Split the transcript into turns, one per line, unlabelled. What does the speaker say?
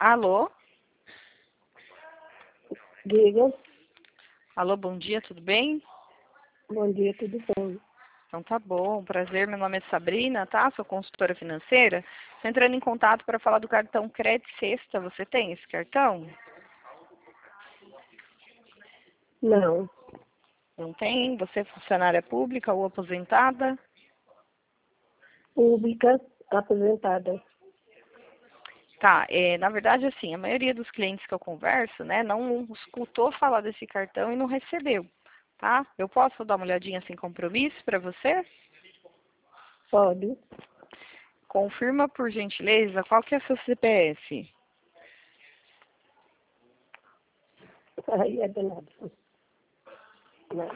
Alô?
Diga.
Alô, bom dia, tudo bem?
Bom dia, tudo bom?
Então tá bom, prazer, meu nome é Sabrina, tá? Sou consultora financeira. Tô entrando em contato para falar do cartão Crédito Sexta. Você tem esse cartão?
Não,
Não tem? Você é funcionária pública ou aposentada?
pública, aposentada.
Tá, na verdade, assim, a maioria dos clientes que eu converso, né, não escutou falar desse cartão e não recebeu, tá? Eu posso dar uma olhadinha sem compromisso para você?
Pode.
Confirma, por gentileza, qual que é seu CPF?
Aí é danado. Não.